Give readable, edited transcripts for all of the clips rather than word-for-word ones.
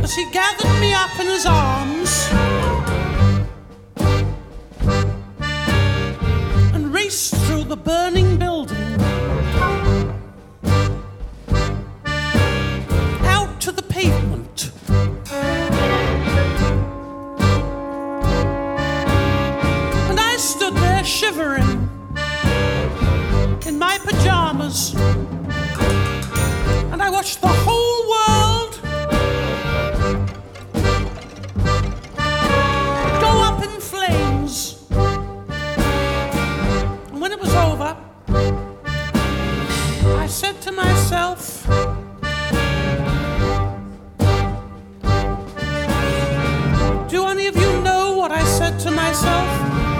as he gathered me up in his arms and raced through the burning building out to the pavement. And I stood there shivering in my pajamas, and I watched the whole world go up in flames. And when it was over, I said to myself, do any of you know what I said to myself?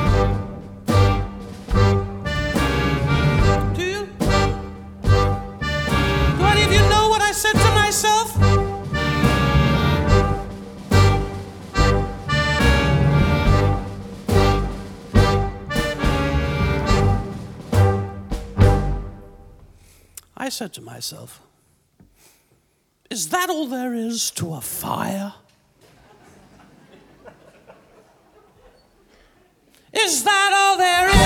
I said to myself, is that all there is to a fire? Is that all there is?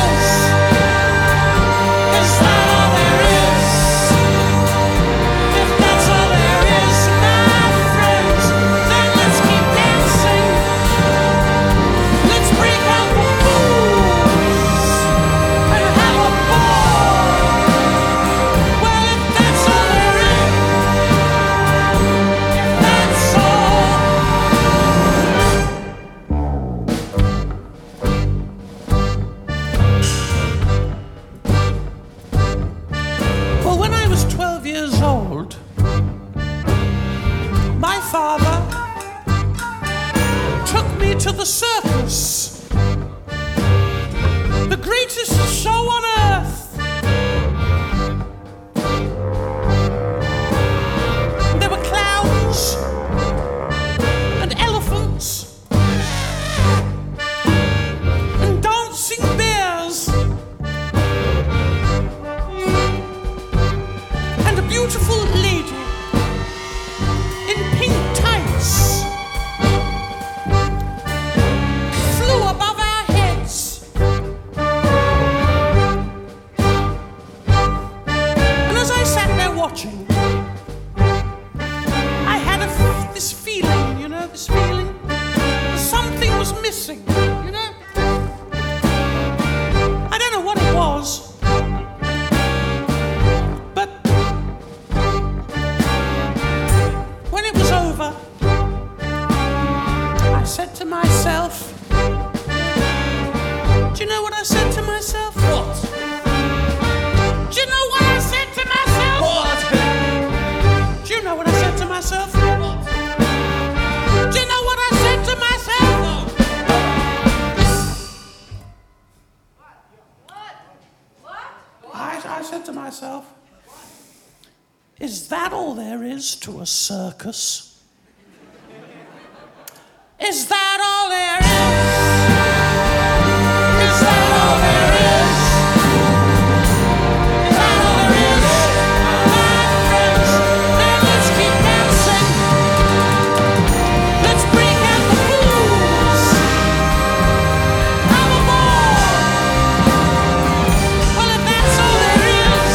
Is that all there is? If that's all there is, my friends, then let's keep dancing. Let's break out the booze and have a ball. Well, if that's all there is, if that's all. Well, when I was 12 years old, my father took me to the circus, the greatest show on earth. There were clowns and elephants and dancing bears and a beautiful lady in pink tights flew above our heads. And as I sat there watching, I had this feeling, this feeling. Something was missing, I don't know what it was, but when it was over, I said to myself, do you know what I said to myself? What? Do you know what I said to myself? What? Do you know what I said to myself? What? Do you know what I said to myself? I said to myself, is that all there is to a circus? Is that all there is? Is that all there is? Is that all there is? My friends, then let's keep dancing. Let's break out the booze. Have a ball. Well, if that's all there is,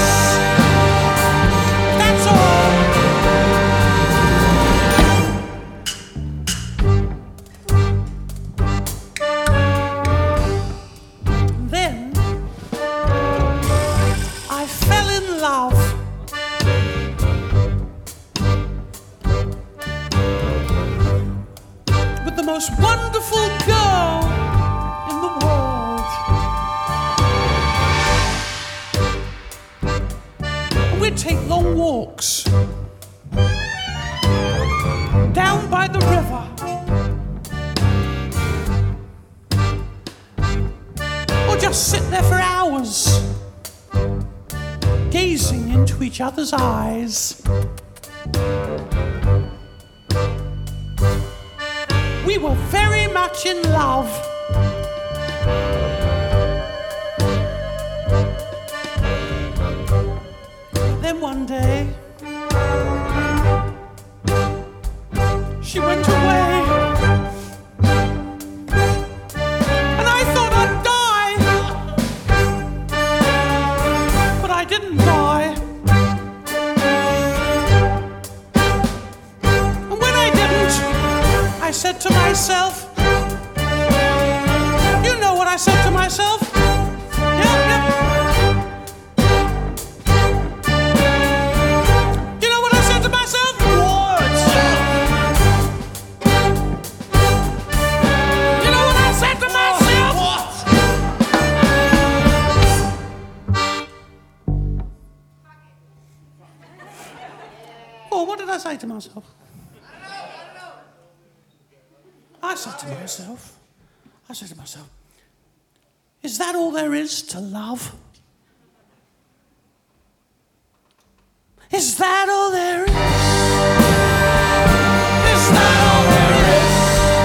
that's all. Then I fell in love with the most wonderful girl in the world. We'd take long walks down by the river, or just sit there for hours, gazing into each other's eyes. We were very much in love. Then one day, she went away. And I thought I'd die. But I didn't die. And when I didn't, I said to myself, you know what I said to myself? Yep. You know what I said to myself? What? You know what I said to myself? What? Oh, what did I say to myself? I said to myself, is that all there is to love? Is that all there is? Is that all there is?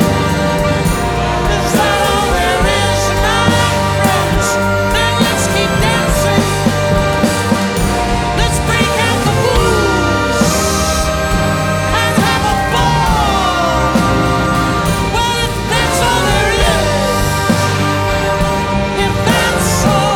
Is that all there is, my friends? Then let's keep dancing. Let's break out the blues and have a ball. Well, if that's all there is, if that's all.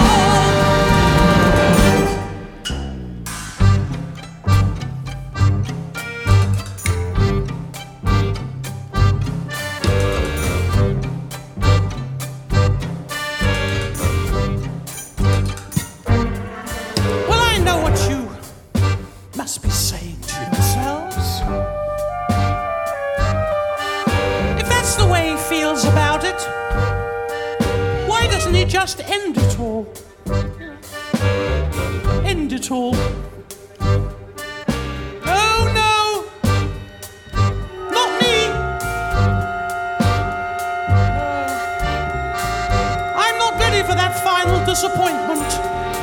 Well, I know what you must be saying to yourselves. If that's the way he feels about it, why doesn't he just end it all? End it all. Oh no, not me. I'm not ready for that final disappointment.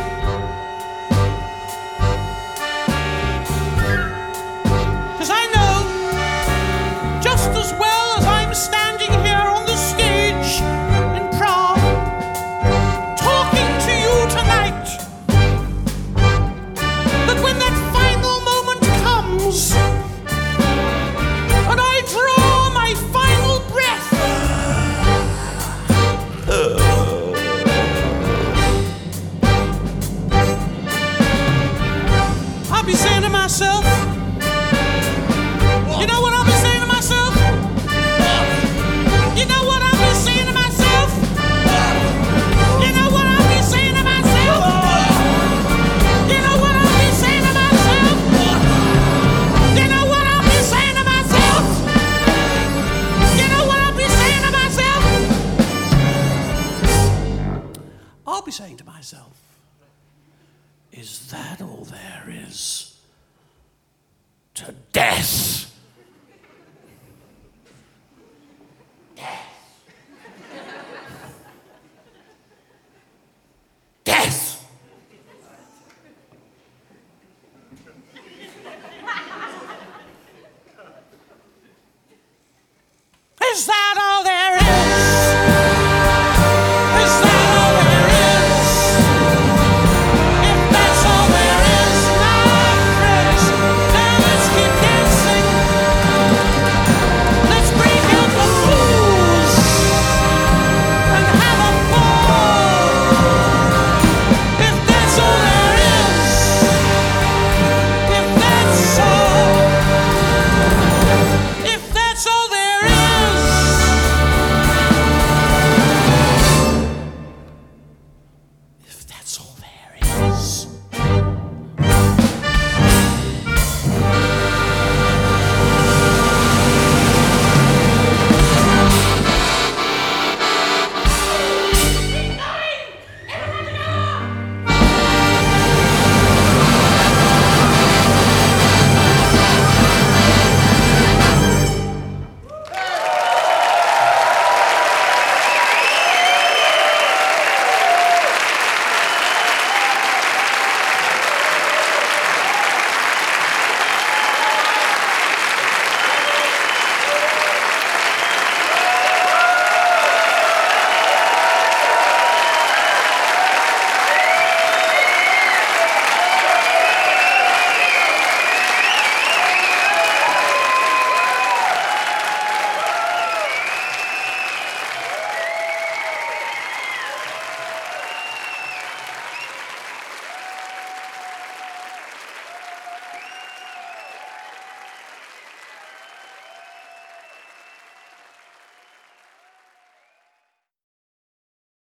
Because I know, just as well as I'm standing here on the stage in Prague, talking to you tonight, that when that final moment comes, and I draw my final breath, I'll be saying to myself, you know what I'll be saying to myself? You know what I'll be saying to myself? You know what I'll be saying to myself? You know what I'll be saying to myself? You know what I'll be saying to myself? You know what I'll be saying to myself? I'll be saying to myself, is that all there is to death? Death! Is that